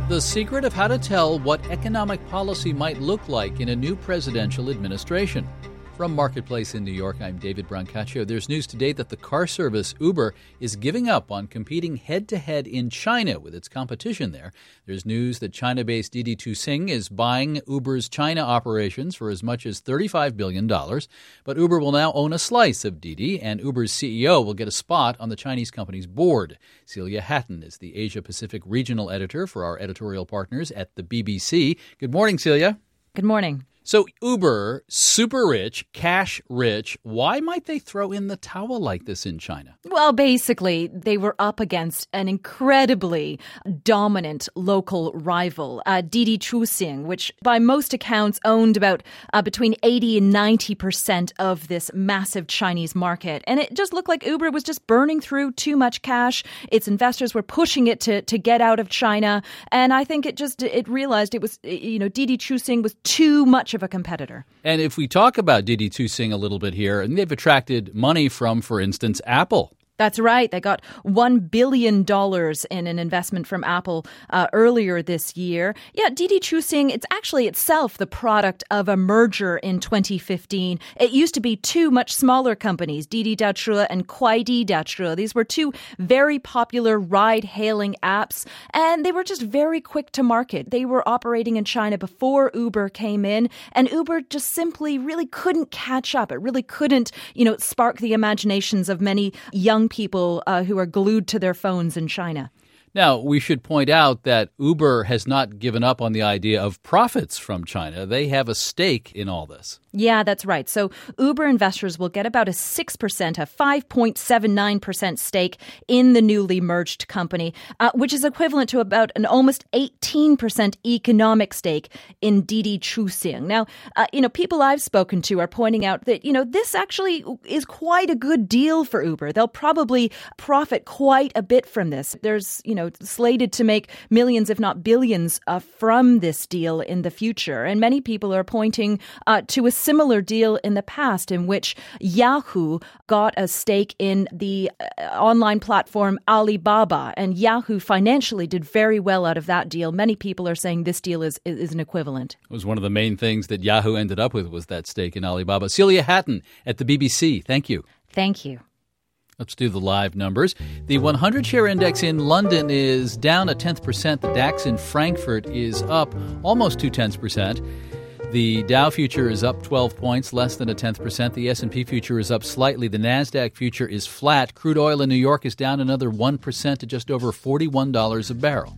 The secret of how to tell what economic policy might look like in a new presidential administration. From Marketplace in New York, I'm David Brancaccio. There's news today that the car service Uber is giving up on competing head-to-head in China with its competition there. There's news that China-based Didi Chuxing is buying Uber's China operations for as much as $35 billion. But Uber will now own a slice of Didi, and Uber's CEO will get a spot on the Chinese company's board. Celia Hatton is the Asia-Pacific regional editor for our editorial partners at the BBC. Good morning, Celia. Good morning. So Uber, super rich, cash rich, why might they throw in the towel like this in China? Well, basically, they were up against an incredibly dominant local rival, Didi Chuxing, which by most accounts owned about between 80 and 90% of this massive Chinese market. And it just looked like Uber was just burning through too much cash. Its investors were pushing it to get out of China. And I think it realized it was, Didi Chuxing was too much of a competitor. And if we talk about Didi Chuxing a little bit here, and they've attracted money from, for instance, Apple. That's right. They got $1 billion in an investment from Apple earlier this year. Yeah, Didi Chuxing, it's actually itself the product of a merger in 2015. It used to be two much smaller companies, Didi Dache and Kuaidi Dache. These were two very popular ride-hailing apps, and they were just very quick to market. They were operating in China before Uber came in, and Uber just simply really couldn't catch up. It really couldn't, spark the imaginations of many young people who are glued to their phones in China. Now, we should point out that Uber has not given up on the idea of profits from China. They have a stake in all this. Yeah, that's right. So Uber investors will get about a 6%, a 5.79% stake in the newly merged company, which is equivalent to about an almost 18% economic stake in Didi Chuxing. Now, people I've spoken to are pointing out that, this actually is quite a good deal for Uber. They'll probably profit quite a bit from this. There's, slated to make millions, if not billions, from this deal in the future. And many people are pointing to a similar deal in the past in which Yahoo got a stake in the online platform Alibaba, and Yahoo financially did very well out of that deal. Many people are saying this deal is an equivalent. It was one of the main things that Yahoo ended up with was that stake in Alibaba. Celia Hatton at the BBC. Thank you. Thank you. Let's do the live numbers. The 100-share index in London is down 0.1%. The DAX in Frankfurt is up almost 0.2%. The Dow future is up 12 points, less than 0.1%. The S&P future is up slightly. The NASDAQ future is flat. Crude oil in New York is down another 1% to just over $41 a barrel.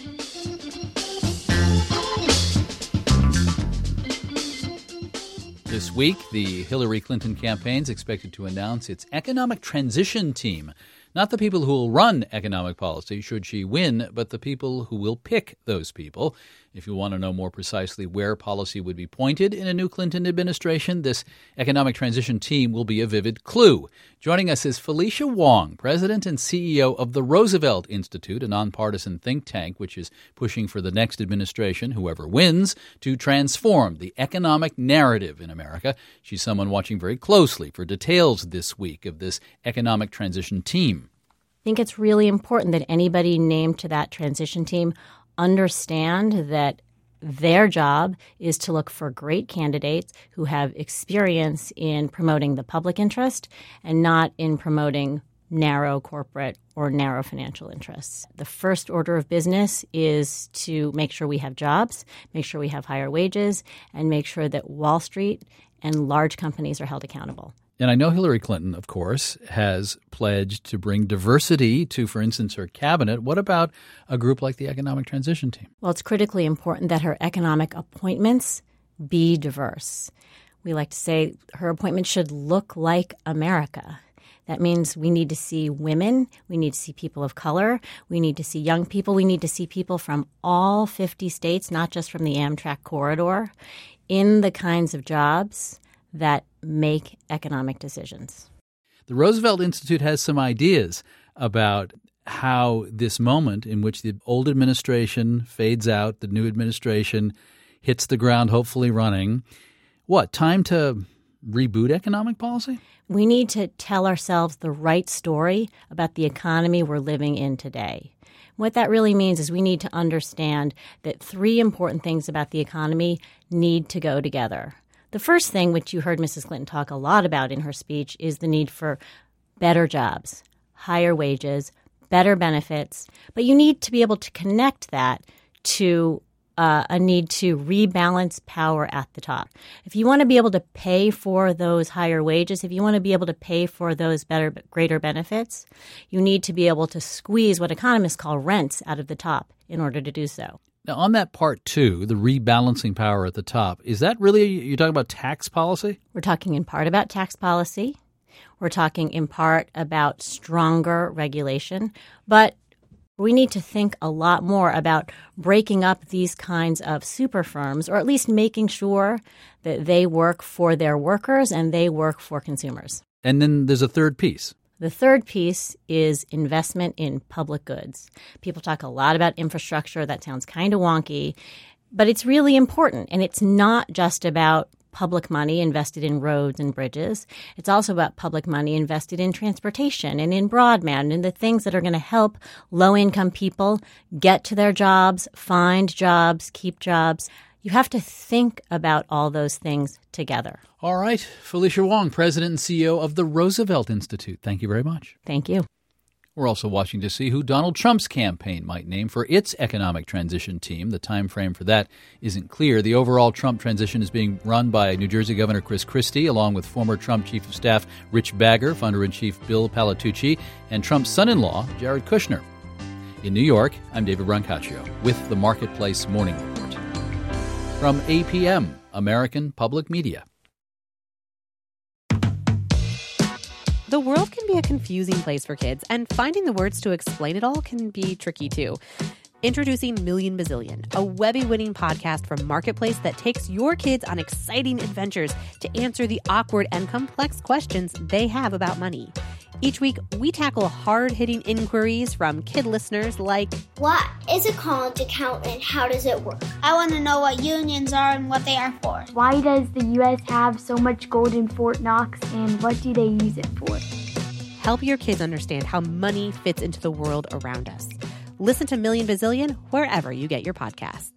This week, the Hillary Clinton campaign is expected to announce its economic transition team. Not the people who will run economic policy should she win, but the people who will pick those people. If you want to know more precisely where policy would be pointed in a new Clinton administration, this economic transition team will be a vivid clue. Joining us is Felicia Wong, president and CEO of the Roosevelt Institute, a nonpartisan think tank which is pushing for the next administration, whoever wins, to transform the economic narrative in America. She's someone watching very closely for details this week of this economic transition team. I think it's really important that anybody named to that transition team understand that their job is to look for great candidates who have experience in promoting the public interest and not in promoting narrow corporate or narrow financial interests. The first order of business is to make sure we have jobs, make sure we have higher wages, and make sure that Wall Street and large companies are held accountable. And I know Hillary Clinton, of course, has pledged to bring diversity to, for instance, her cabinet. What about a group like the Economic Transition Team? Well, it's critically important that her economic appointments be diverse. We like to say her appointments should look like America. That means we need to see women, we need to see people of color, we need to see young people, we need to see people from all 50 states, not just from the Amtrak corridor, in the kinds of jobs that make economic decisions. The Roosevelt Institute has some ideas about how this moment in which the old administration fades out, the new administration hits the ground, hopefully running. What, time to reboot economic policy? We need to tell ourselves the right story about the economy we're living in today. What that really means is we need to understand that three important things about the economy need to go together. The first thing, which you heard Mrs. Clinton talk a lot about in her speech, is the need for better jobs, higher wages, better benefits. But you need to be able to connect that to a need to rebalance power at the top. If you want to be able to pay for those higher wages, if you want to be able to pay for those greater benefits, you need to be able to squeeze what economists call rents out of the top in order to do so. Now, on that part two, the rebalancing power at the top, is that really, you're talking about tax policy? We're talking in part about tax policy. We're talking in part about stronger regulation. But we need to think a lot more about breaking up these kinds of super firms, or at least making sure that they work for their workers and they work for consumers. And then there's a third piece. The third piece is investment in public goods. People talk a lot about infrastructure. That sounds kind of wonky, but it's really important. And it's not just about public money invested in roads and bridges. It's also about public money invested in transportation and in broadband and the things that are going to help low-income people get to their jobs, find jobs, keep jobs. You have to think about all those things together. All right. Felicia Wong, President and CEO of the Roosevelt Institute. Thank you very much. Thank you. We're also watching to see who Donald Trump's campaign might name for its economic transition team. The time frame for that isn't clear. The overall Trump transition is being run by New Jersey Governor Chris Christie, along with former Trump Chief of Staff Rich Bagger, Founder-in-Chief Bill Palatucci, and Trump's son-in-law, Jared Kushner. In New York, I'm David Brancaccio with the Marketplace Morning Report. From APM, American Public Media. The world can be a confusing place for kids, and finding the words to explain it all can be tricky too. Introducing Million Bazillion, a Webby-winning podcast from Marketplace that takes your kids on exciting adventures to answer the awkward and complex questions they have about money. Each week, we tackle hard-hitting inquiries from kid listeners like, what is a college account and how does it work? I want to know what unions are and what they are for. Why does the U.S. have so much gold in Fort Knox and what do they use it for? Help your kids understand how money fits into the world around us. Listen to Million Bazillion wherever you get your podcasts.